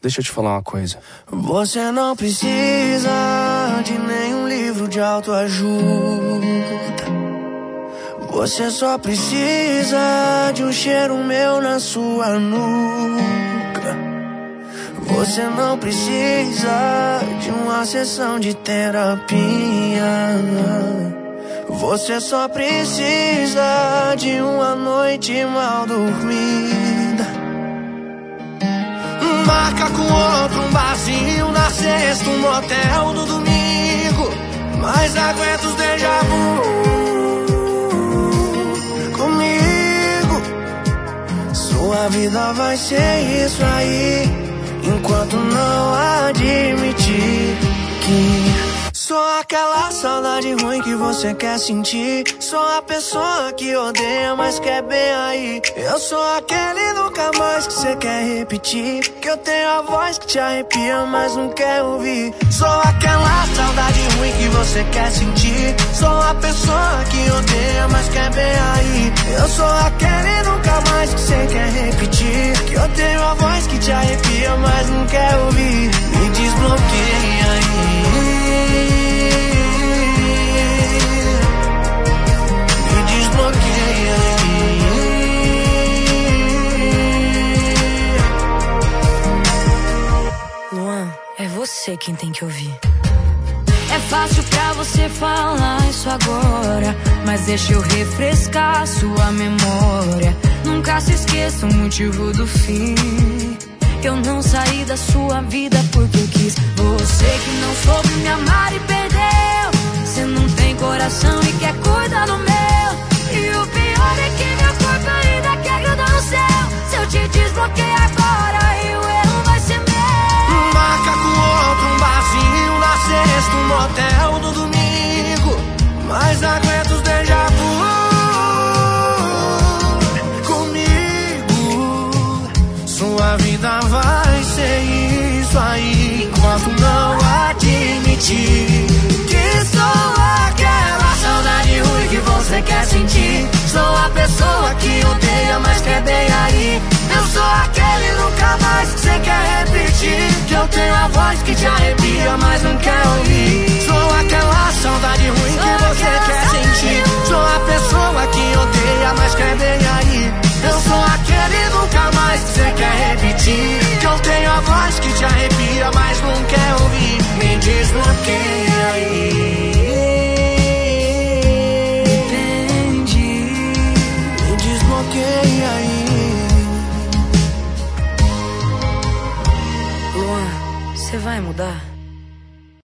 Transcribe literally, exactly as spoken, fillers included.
deixa eu te falar uma coisa. Você não precisa de nenhum livro de autoajuda. Você só precisa de um cheiro meu na sua nuca. Você não precisa de uma sessão de terapia. Você só precisa de uma noite mal dormida. Marca com outro um barzinho na sexta, um motel no domingo. Mas aguenta os déjà vu comigo. Sua vida vai ser isso aí, enquanto não admitir que sou aquela saudade ruim que você quer sentir. Sou a pessoa que odeia, mas quer bem aí. Eu sou aquele nunca mais que você quer repetir. Que eu tenho a voz que te arrepia, mas não quer ouvir. Sou aquela saudade ruim que você quer sentir. Sou a pessoa que odeia, mas quer bem aí. Eu sou aquele nunca mais que você quer repetir. Que eu tenho a voz que te arrepia, mas não quer ouvir. Me desbloqueia aí. Luan, é você quem tem que ouvir. É fácil pra você falar isso agora, mas deixa eu refrescar sua memória. Nunca se esqueça o motivo do fim. Eu não saí da sua vida porque eu quis. Você que não soube me amar e perdeu. Você não tem coração e quer cuidar do meu. E o pior é que meu corpo ainda quer grudar no céu. Se eu te desbloquear agora, e o erro vai ser meu. Marca com outro um barzinho na sexta, um motel no domingo. Mas aguenta os déjà vu comigo. Sua vida vai ser isso aí, enquanto não admitir que sou aquela saudade ruim que você quer sentir. Sou a pessoa que odeia, mas quer bem aí. Eu sou aquele nunca mais que você quer repetir. Que eu tenho a voz que te arrepia, mas não quer ouvir. Sou aquela saudade ruim que você quer sentir. Sou a pessoa que odeia, mas quer bem aí. Eu sou aquele nunca mais que você quer repetir. Que eu tenho a voz que te arrepia, mas não quer ouvir. Me desbloqueia aí. Desbloqueia aí. Luan, você vai mudar?